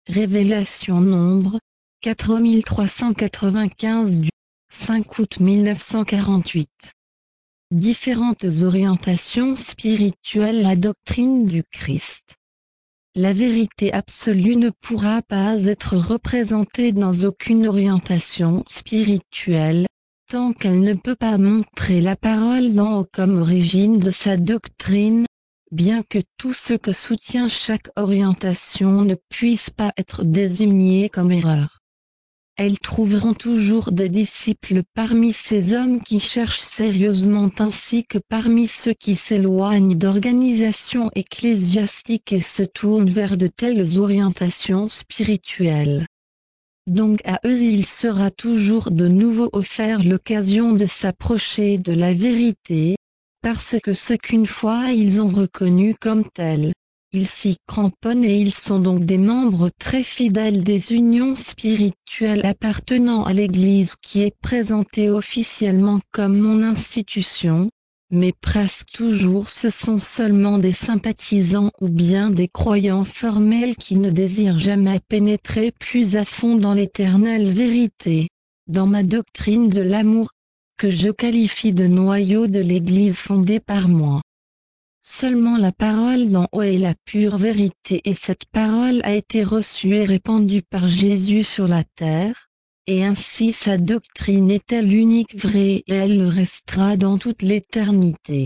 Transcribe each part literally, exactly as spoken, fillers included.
Révélation Nombre, quatre mille trois cent quatre-vingt-quinze du cinq août mille neuf cent quarante-huit. Différentes orientations spirituelles. La doctrine du Christ. La vérité absolue ne pourra pas être représentée dans aucune orientation spirituelle, tant qu'elle ne peut pas montrer la parole d'en haut comme origine de sa doctrine, bien que tout ce que soutient chaque orientation ne puisse pas être désigné comme erreur. Elles trouveront toujours des disciples parmi ces hommes qui cherchent sérieusement ainsi que parmi ceux qui s'éloignent d'organisations ecclésiastiques et se tournent vers de telles orientations spirituelles. Donc à eux il sera toujours de nouveau offert l'occasion de s'approcher de la vérité, parce que ce qu'une fois ils ont reconnu comme tel, ils s'y cramponnent et ils sont donc des membres très fidèles des unions spirituelles appartenant à l'Église qui est présentée officiellement comme mon institution, mais presque toujours ce sont seulement des sympathisants ou bien des croyants formels qui ne désirent jamais pénétrer plus à fond dans l'éternelle vérité, dans ma doctrine de l'amour, que je qualifie de noyau de l'Église fondée par moi. Seulement la parole d'en haut est la pure vérité et cette parole a été reçue et répandue par Jésus sur la terre, et ainsi sa doctrine est l'unique vraie et elle le restera dans toute l'éternité.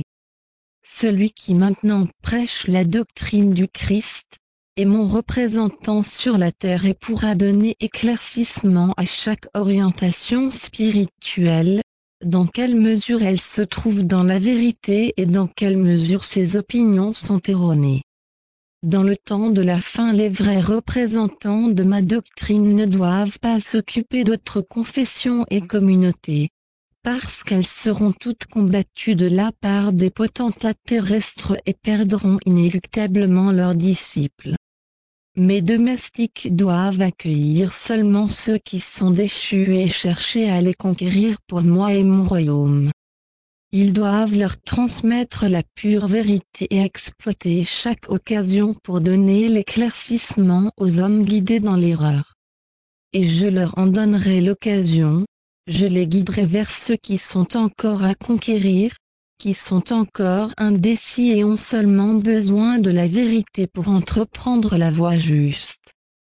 Celui qui maintenant prêche la doctrine du Christ, est mon représentant sur la terre et pourra donner éclaircissement à chaque orientation spirituelle, dans quelle mesure elle se trouve dans la vérité et dans quelle mesure ses opinions sont erronées. Dans le temps de la fin, les vrais représentants de ma doctrine ne doivent pas s'occuper d'autres confessions et communautés, parce qu'elles seront toutes combattues de la part des potentats terrestres et perdront inéluctablement leurs disciples. Mes domestiques doivent accueillir seulement ceux qui sont déchus et chercher à les conquérir pour moi et mon royaume. Ils doivent leur transmettre la pure vérité et exploiter chaque occasion pour donner l'éclaircissement aux hommes guidés dans l'erreur. Et je leur en donnerai l'occasion, je les guiderai vers ceux qui sont encore à conquérir, qui sont encore indécis et ont seulement besoin de la vérité pour entreprendre la voie juste.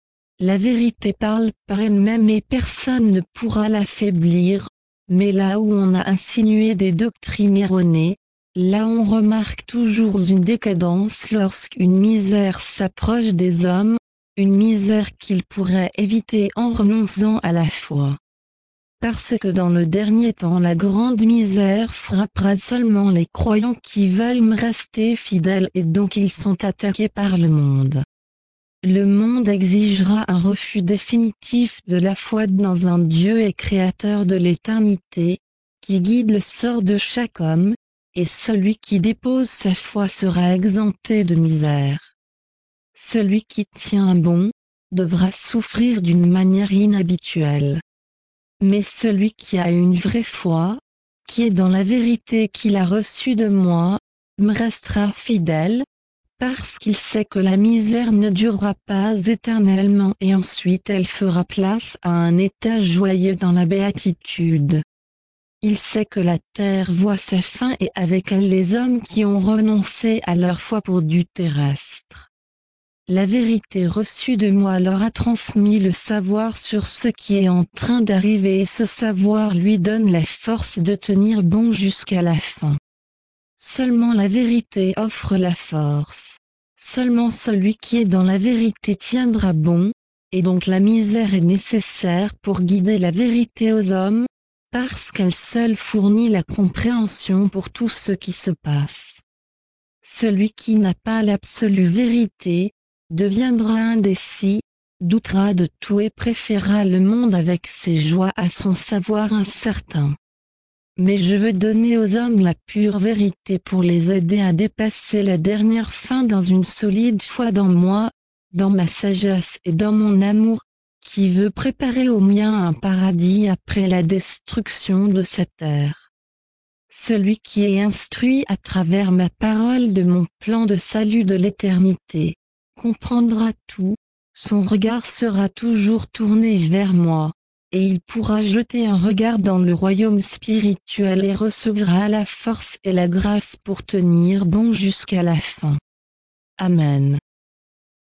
La vérité parle par elle-même et personne ne pourra l'affaiblir, mais là où on a insinué des doctrines erronées, là on remarque toujours une décadence lorsqu'une misère s'approche des hommes, une misère qu'ils pourraient éviter en renonçant à la foi. Parce que dans le dernier temps la grande misère frappera seulement les croyants qui veulent me rester fidèles et donc ils sont attaqués par le monde. Le monde exigera un refus définitif de la foi dans un Dieu et créateur de l'éternité, qui guide le sort de chaque homme, et celui qui dépose sa foi sera exempté de misère. Celui qui tient bon, devra souffrir d'une manière inhabituelle. Mais celui qui a une vraie foi, qui est dans la vérité qu'il a reçue de moi, me restera fidèle, parce qu'il sait que la misère ne durera pas éternellement et ensuite elle fera place à un état joyeux dans la béatitude. Il sait que la terre voit sa fin et avec elle les hommes qui ont renoncé à leur foi pour du terrestre. La vérité reçue de moi leur a transmis le savoir sur ce qui est en train d'arriver et ce savoir lui donne la force de tenir bon jusqu'à la fin. Seulement la vérité offre la force. Seulement celui qui est dans la vérité tiendra bon, et donc la misère est nécessaire pour guider la vérité aux hommes, parce qu'elle seule fournit la compréhension pour tout ce qui se passe. Celui qui n'a pas l'absolue vérité, deviendra indécis, doutera de tout et préférera le monde avec ses joies à son savoir incertain. Mais je veux donner aux hommes la pure vérité pour les aider à dépasser la dernière fin dans une solide foi dans moi, dans ma sagesse et dans mon amour, qui veut préparer aux miens un paradis après la destruction de cette terre. Celui qui est instruit à travers ma parole de mon plan de salut de l'éternité, comprendra tout, son regard sera toujours tourné vers moi, et il pourra jeter un regard dans le royaume spirituel et recevra la force et la grâce pour tenir bon jusqu'à la fin. Amen.